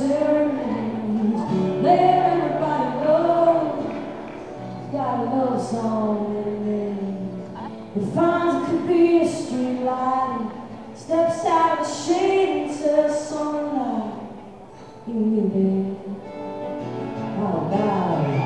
serenades. Let everybody know he's got a love song in him. He finds it could be a street light, steps out of the shade into the sunlight. You and me, baby. How about it?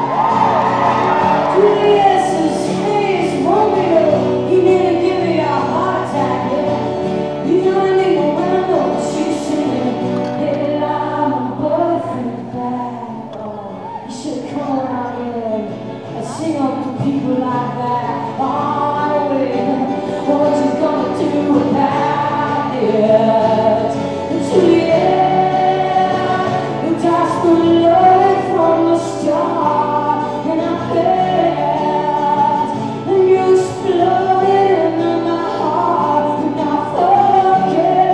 Julius face won't be up. You need to give me a heart attack, yeah. You know I need a window. She's singing, hey, I'm my boyfriend back. Oh, you should come around here and sing up to people like that. Oh, wait, what you gonna do about it? Juliet, who dies for love from the start, and I bet, and you exploded into my heart, and I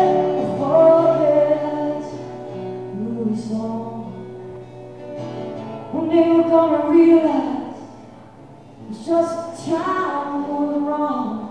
forget, movie song. One day we're gonna realize it's just the time we're wrong.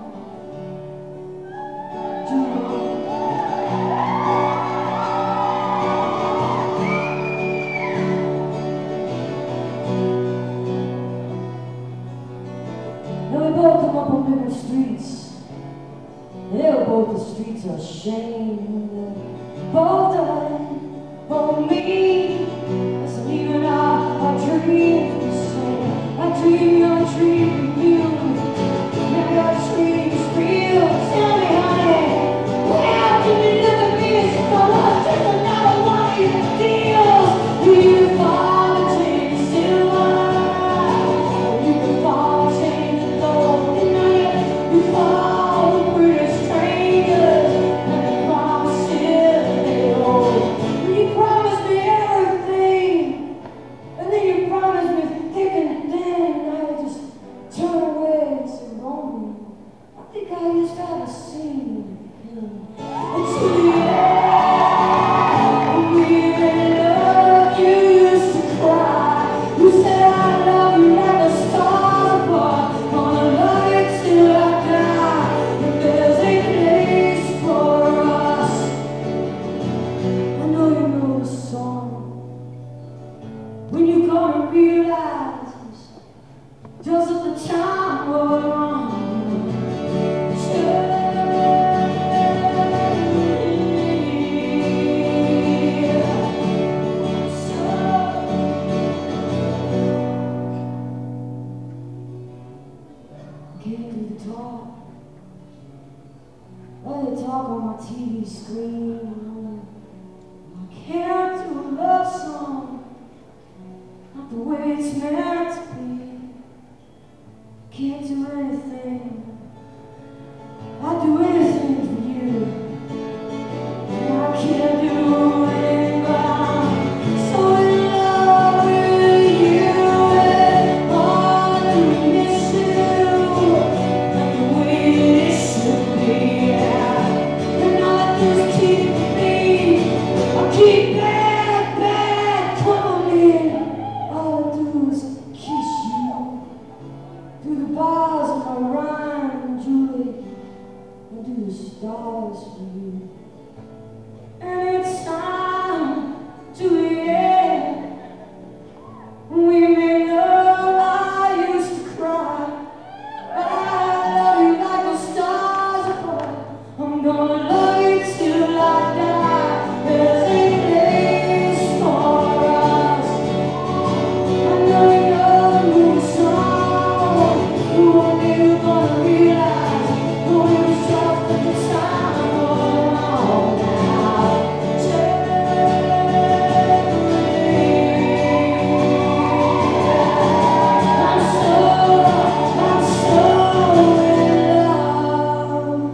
Now we both come up on different streets. They were both the streets of shame. Both dying for me. It's leaving our dreams the same. I dream of you. Now your dreams real. Tell me, honey, how can you look at me as if I was just another one of your deals? Do you fall and change silver? Or you can fall and change the gold? And now you fall for pretty strangers, and the promises they hold. When you promised me everything, and then you promised me thick and thin, and I would just turn away and say, lonely. I think I used to have a scene with him. Until the end, we in love, you used to cry. You said I love you like a star, but gonna love you till I die. If there's a place for us, I know you know the song. When you gonna realize just at the time we're wrong. Can't do the talk. Let it talk on my TV screen. I can't do a love song, not the way it's meant to be. Can't do anything. I'd do anything for you. And I can't do anything, but I'm so in love with you. And I do miss you, like the way it should be. And I just keep me, I keep bad company. All I do is kiss you through the bars of my rhyme, Julie. I do the stars for you. And it's time to the end. We made love, I used to cry. I love you like the stars above. I'm gonna love you till I die. There's a place for us. I know you know the song. One day we're gonna realize it was just the time we're wrong now. I'm so in love.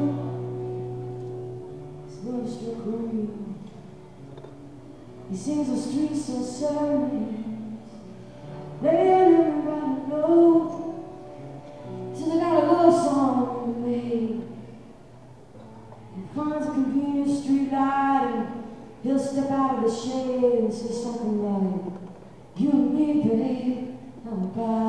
His love struck Romeo. He sings the streets of serenades. Let everybody know. Says I got a love song to make. He finds a convenient street light and he'll step out of the shade and say something like, you and me, babe, how about